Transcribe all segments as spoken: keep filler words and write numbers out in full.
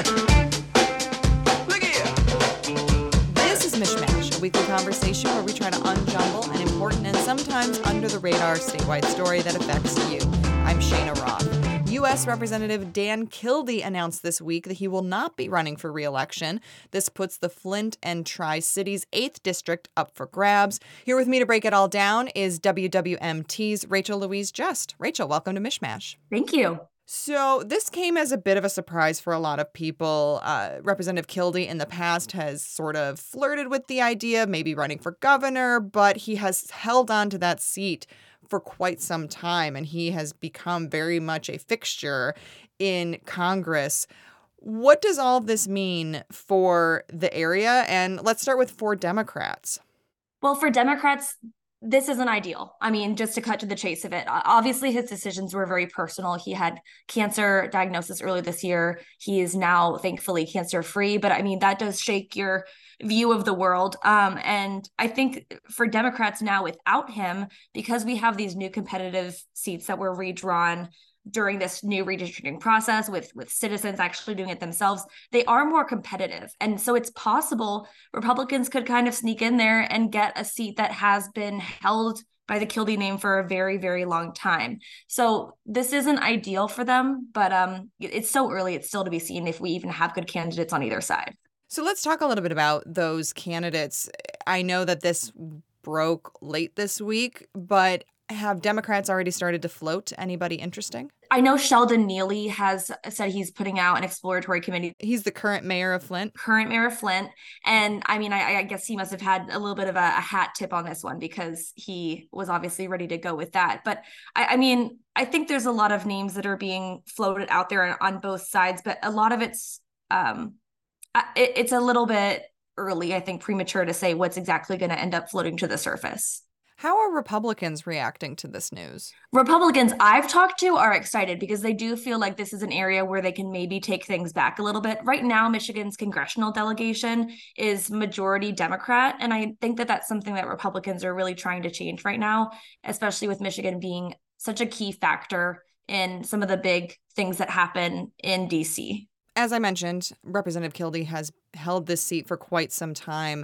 This is Mishmash, a weekly conversation where we try to unjumble an important and sometimes under-the-radar statewide story that affects you. I'm Shayna Roth. U S Representative Dan Kildee announced this week that he will not be running for re-election. This puts the Flint and Tri-Cities eighth District up for grabs. Here with me to break it all down is W W M T's Rachel Louise Just. Rachel, welcome to Mishmash. Thank you. So this came as a bit of a surprise for a lot of people. Uh, Representative Kildee in the past has sort of flirted with the idea of maybe running for governor, but he has held on to that seat for quite some time, and he has become very much a fixture in Congress. What does all of this mean for the area? And let's start with for Democrats. Well, for Democrats, this isn't ideal. I mean, just to cut to the chase of it, obviously his decisions were very personal. He had cancer diagnosis earlier this year. He is now thankfully cancer free, but I mean, that does shake your view of the world. Um, and I think for Democrats now without him, because we have these new competitive seats that were redrawn during this new redistricting process with, with citizens actually doing it themselves, they are more competitive. And so it's possible Republicans could kind of sneak in there and get a seat that has been held by the Kildee name for a very, very long time. So this isn't ideal for them, but um, it's so early, it's still to be seen if we even have good candidates on either side. So let's talk a little bit about those candidates. I know that this broke late this week, but have Democrats already started to float anybody interesting? I know Sheldon Neely has said he's putting out an exploratory committee. He's the current mayor of Flint. Current mayor of Flint. And I mean, I, I guess he must have had a little bit of a, a hat tip on this one because he was obviously ready to go with that. But I, I mean, I think there's a lot of names that are being floated out there on both sides, but a lot of it's, um, it, it's a little bit early, I think, premature to say what's exactly going to end up floating to the surface. How are Republicans reacting to this news? Republicans I've talked to are excited because they do feel like this is an area where they can maybe take things back a little bit. Right now, Michigan's congressional delegation is majority Democrat, and I think that that's something that Republicans are really trying to change right now, especially with Michigan being such a key factor in some of the big things that happen in D C. As I mentioned, Representative Kildee has held this seat for quite some time.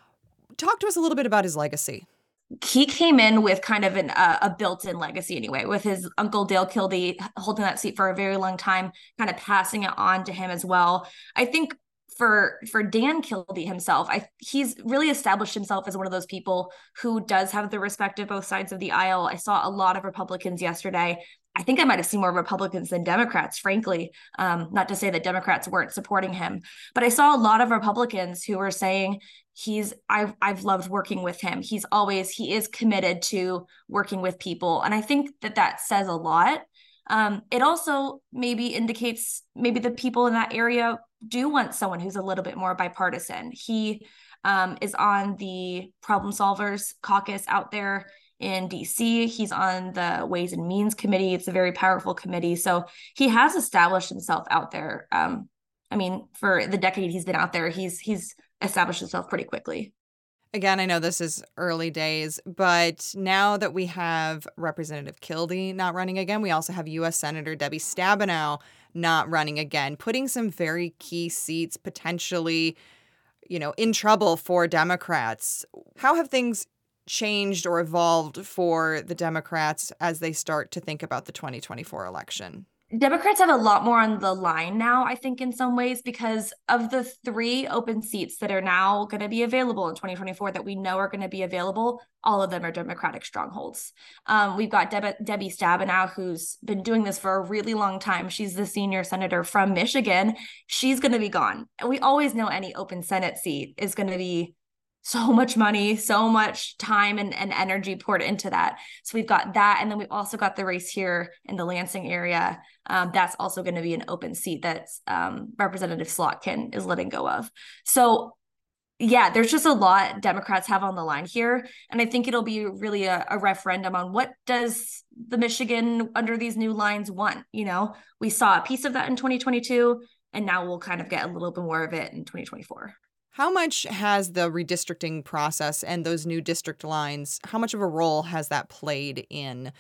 Talk to us a little bit about his legacy. He came in with kind of an, uh, a built-in legacy anyway, with his uncle Dale Kildee holding that seat for a very long time, kind of passing it on to him as well. I think for for Dan Kildee himself, I he's really established himself as one of those people who does have the respect of both sides of the aisle. I saw a lot of Republicans yesterday. I think I might have seen more Republicans than Democrats, frankly, um, not to say that Democrats weren't supporting him, but I saw a lot of Republicans who were saying he's, I've, I've loved working with him. He's always, he is committed to working with people. And I think that that says a lot. Um, it also maybe indicates maybe the people in that area do want someone who's a little bit more bipartisan. He um, is on the Problem Solvers Caucus out there in D C. He's on the Ways and Means Committee. It's a very powerful committee. So he has established himself out there. Um, I mean, for the decade he's been out there, he's he's established himself pretty quickly. Again, I know this is early days, but now that we have Representative Kildee not running again, we also have U S Senator Debbie Stabenow not running again, putting some very key seats potentially, you know, in trouble for Democrats. How have things changed or evolved for the Democrats as they start to think about the twenty twenty-four election? Democrats have a lot more on the line now, I think, in some ways, because of the three open seats that are now going to be available in twenty twenty-four that we know are going to be available, all of them are Democratic strongholds. Um, we've got Deb- Debbie Stabenow, who's been doing this for a really long time. She's the senior senator from Michigan. She's going to be gone. And we always know any open Senate seat is going to be so much money, so much time and, and energy poured into that. So we've got that. And then we've also got the race here in the Lansing area. Um, that's also going to be an open seat that um, Representative Slotkin is letting go of. So yeah, there's just a lot Democrats have on the line here. And I think it'll be really a, a referendum on what does the Michigan under these new lines want? You know, we saw a piece of that in twenty twenty-two, and now we'll kind of get a little bit more of it in twenty twenty-four. How much has the redistricting process and those new district lines, how much of a role has that played in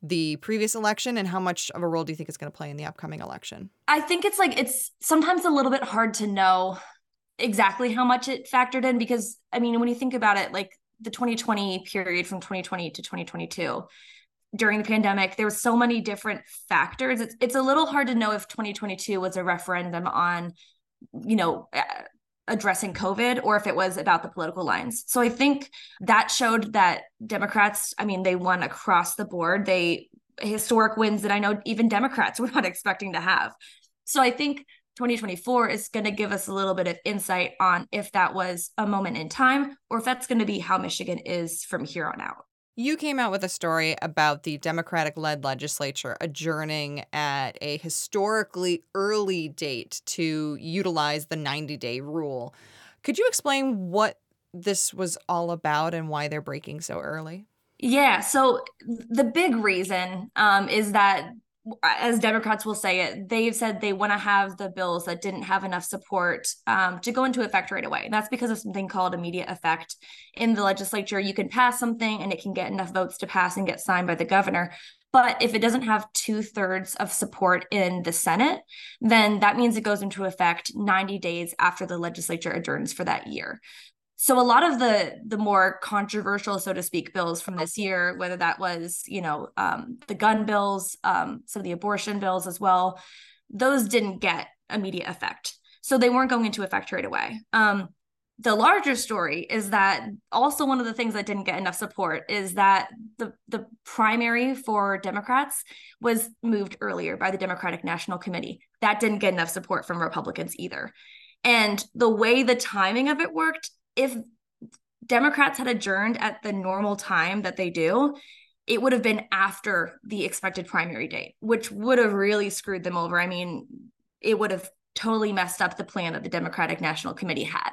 the previous election, and how much of a role do you think it's going to play in the upcoming election? I think it's like it's sometimes a little bit hard to know exactly how much it factored in because, I mean, when you think about it, like the twenty twenty period from twenty twenty to twenty twenty-two, during the pandemic, there were so many different factors. It's it's a little hard to know if twenty twenty-two was a referendum on, you know, addressing COVID or if it was about the political lines. So I think that showed that Democrats, I mean, they won across the board. They historic wins that I know even Democrats were not expecting to have. So I think twenty twenty-four is going to give us a little bit of insight on if that was a moment in time or if that's going to be how Michigan is from here on out. You came out with a story about the Democratic-led legislature adjourning at a historically early date to utilize the ninety-day rule. Could you explain what this was all about and why they're breaking so early? Yeah, so the big reason um, is that, as Democrats will say it, they've said they want to have the bills that didn't have enough support um, to go into effect right away. And that's because of something called immediate effect. In the legislature, you can pass something and it can get enough votes to pass and get signed by the governor. But if it doesn't have two thirds of support in the Senate, then that means it goes into effect ninety days after the legislature adjourns for that year. So a lot of the the more controversial, so to speak, bills from this year, whether that was, you know, um, the gun bills, um, some of the abortion bills as well, those didn't get immediate effect. So they weren't going into effect right away. Um, the larger story is that also one of the things that didn't get enough support is that the, the primary for Democrats was moved earlier by the Democratic National Committee. That didn't get enough support from Republicans either. And the way the timing of it worked, if Democrats had adjourned at the normal time that they do, it would have been after the expected primary date, which would have really screwed them over. I mean, it would have totally messed up the plan that the Democratic National Committee had.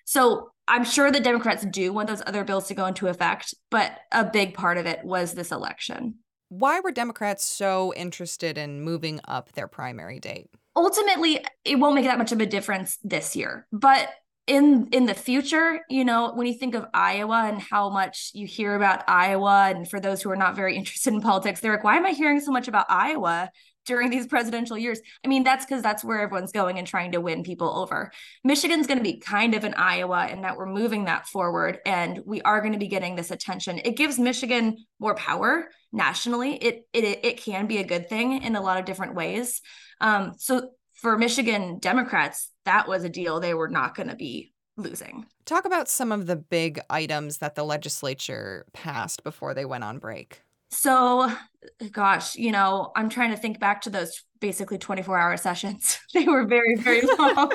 So I'm sure the Democrats do want those other bills to go into effect, but a big part of it was this election. Why were Democrats so interested in moving up their primary date? Ultimately, it won't make that much of a difference this year, but in in the future, you know, when you think of Iowa and how much you hear about Iowa, and for those who are not very interested in politics, they're like, why am I hearing so much about Iowa during these presidential years? I mean, that's because that's where everyone's going and trying to win people over. Michigan's going to be kind of an Iowa in that we're moving that forward and we are going to be getting this attention. It gives Michigan more power nationally. It it it can be a good thing in a lot of different ways. Um, so for Michigan Democrats, that was a deal they were not going to be losing. Talk about some of the big items that the legislature passed before they went on break. So, gosh, you know, I'm trying to think back to those basically twenty-four hour sessions. They were very, very long.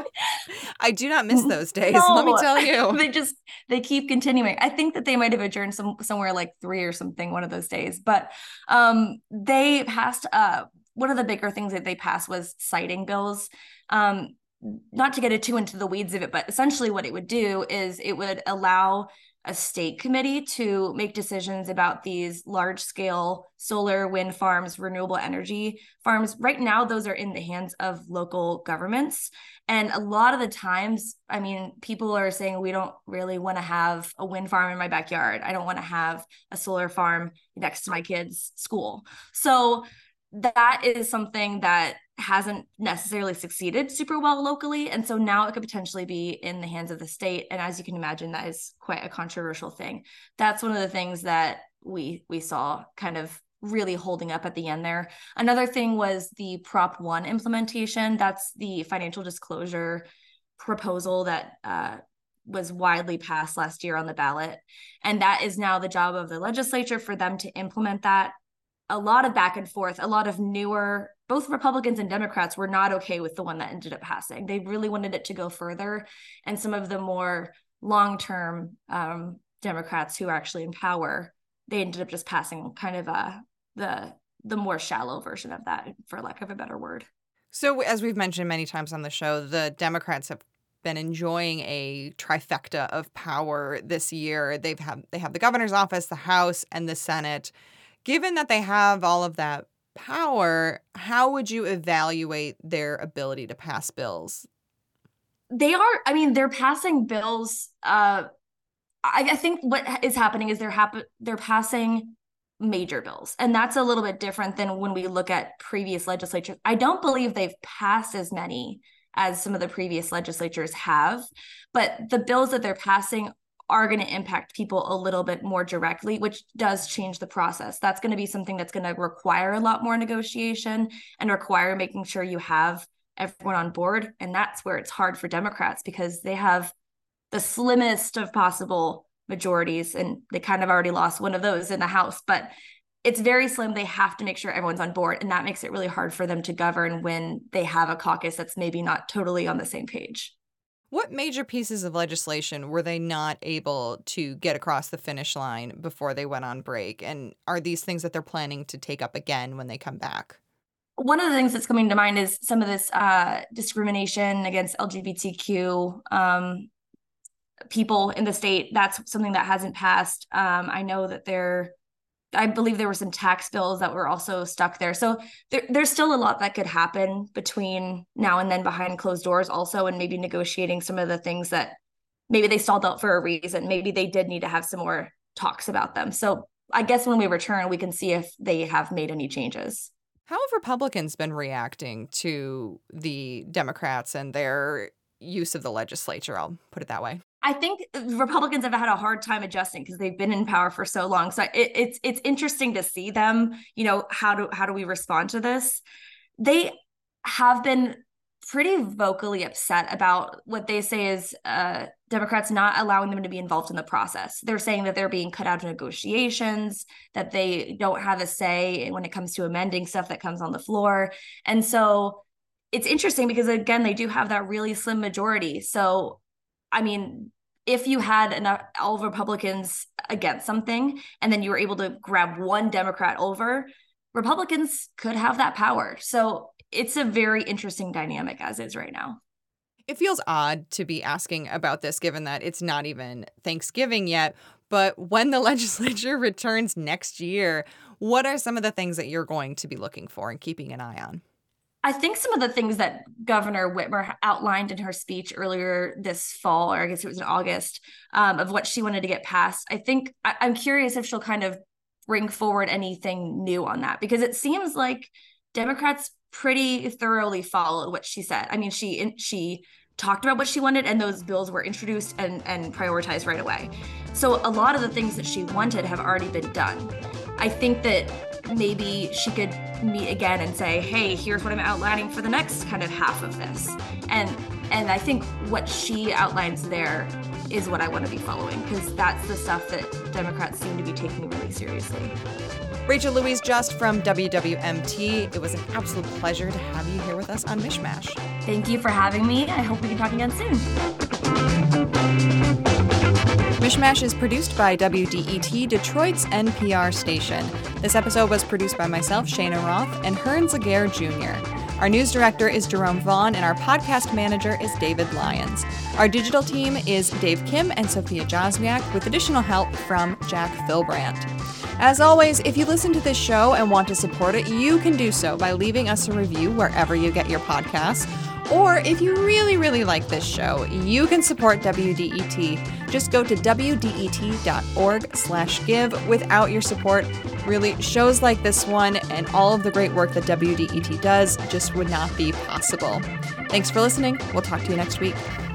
I do not miss those days, no, let me tell you. They just, they keep continuing. I think that they might have adjourned some somewhere like three or something one of those days. But um, they passed, uh, one of the bigger things that they passed was citing bills. Um, not to get it too into the weeds of it, but essentially what it would do is it would allow a state committee to make decisions about these large scale solar, wind farms, renewable energy farms. Right now, those are in the hands of local governments. And a lot of the times, I mean, people are saying, we don't really want to have a wind farm in my backyard. I don't want to have a solar farm next to my kids' school. So that is something that hasn't necessarily succeeded super well locally. And so now it could potentially be in the hands of the state. And as you can imagine, that is quite a controversial thing. That's one of the things that we we saw kind of really holding up at the end there. Another thing was the Prop one implementation. That's the financial disclosure proposal that uh, was widely passed last year on the ballot. And that is now the job of the legislature for them to implement that. A lot of back and forth, a lot of newer, both Republicans and Democrats were not okay with the one that ended up passing. They really wanted it to go further. And some of the more long-term um, Democrats who are actually in power, they ended up just passing kind of a, the, the more shallow version of that, for lack of a better word. So as we've mentioned many times on the show, the Democrats have been enjoying a trifecta of power this year. They've had, they have the governor's office, the House, and the Senate. Given that they have all of that power, how would you evaluate their ability to pass bills? They are, I mean, they're passing bills. Uh, I, I think what is happening is they're hap- they're passing major bills. And that's a little bit different than when we look at previous legislatures. I don't believe they've passed as many as some of the previous legislatures have, but the bills that they're passing are going to impact people a little bit more directly, which does change the process. That's going to be something that's going to require a lot more negotiation and require making sure you have everyone on board. And that's where it's hard for Democrats because they have the slimmest of possible majorities, and they kind of already lost one of those in the House, but it's very slim. They have to make sure everyone's on board, and that makes it really hard for them to govern when they have a caucus that's maybe not totally on the same page. What major pieces of legislation were they not able to get across the finish line before they went on break? And are these things that they're planning to take up again when they come back? One of the things that's coming to mind is some of this uh, discrimination against L G B T Q um, people in the state. That's something that hasn't passed. Um, I know that there, I believe there were some tax bills that were also stuck there. So there, there's still a lot that could happen between now and then behind closed doors also, and maybe negotiating some of the things that maybe they stalled out for a reason. Maybe they did need to have some more talks about them. So I guess when we return, we can see if they have made any changes. How have Republicans been reacting to the Democrats and their use of the legislature? I'll put it that way. I think Republicans have had a hard time adjusting because they've been in power for so long. So it, it's it's interesting to see them, you know, how do how do we respond to this? They have been pretty vocally upset about what they say is uh, Democrats not allowing them to be involved in the process. They're saying that they're being cut out of negotiations, that they don't have a say when it comes to amending stuff that comes on the floor. And so it's interesting because, again, they do have that really slim majority. So I mean, if you had enough all Republicans against something and then you were able to grab one Democrat over, Republicans could have that power. So it's a very interesting dynamic as is right now. It feels odd to be asking about this, given that it's not even Thanksgiving yet. But when the legislature returns next year, what are some of the things that you're going to be looking for and keeping an eye on? I think some of the things that Governor Whitmer outlined in her speech earlier this fall, or I guess it was in August, um, of what she wanted to get passed, I think I- I'm curious if she'll kind of bring forward anything new on that, because it seems like Democrats pretty thoroughly followed what she said. I mean, she she talked about what she wanted, and those bills were introduced and, and prioritized right away. So a lot of the things that she wanted have already been done. I think that maybe she could meet again and say, hey, here's what I'm outlining for the next kind of half of this. And and I think what she outlines there is what I want to be following, because that's the stuff that Democrats seem to be taking really seriously. Rachel Louise Just from W W M T, it was an absolute pleasure to have you here with us on Mishmash. Thank you for having me. I hope we can talk again soon. Mishmash is produced by W D E T, Detroit's N P R station. This episode was produced by myself, Shana Roth, and Hearn Laguerre Junior Our news director is Jerome Vaughn, and our podcast manager is David Lyons. Our digital team is Dave Kim and Sophia Joswiak, with additional help from Jack Philbrandt. As always, if you listen to this show and want to support it, you can do so by leaving us a review wherever you get your podcasts. Or if you really, really like this show, you can support W D E T. Just go to W D E T dot org slash give. Without your support, really, shows like this one and all of the great work that W D E T does just would not be possible. Thanks for listening. We'll talk to you next week.